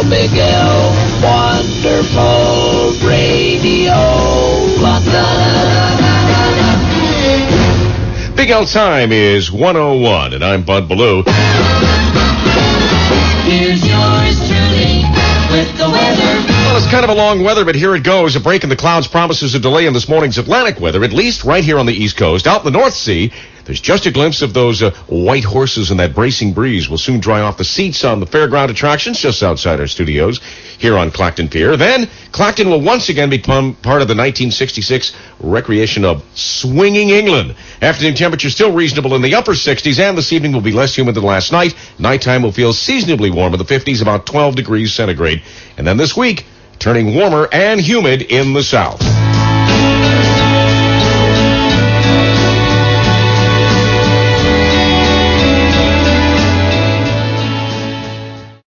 Miguel, wonderful radio. Big L time is 1:01, and I'm Bud Ballou. Here's yours truly with the weather. Well, it's kind of a long weather, but here it goes. A break in the clouds promises a delay in this morning's Atlantic weather, at least right here on the East Coast. Out in the North Sea, there's just a glimpse of those white horses, and that bracing breeze will soon dry off the seats on the fairground attractions just outside our studios here on Clacton Pier. Then, Clacton will once again become part of the 1966 recreation of swinging England. Afternoon temperature still reasonable in the upper 60s, and this evening will be less humid than last night. Nighttime will feel seasonably warm in the 50s, about 12 degrees centigrade. And then this week, turning warmer and humid in the south.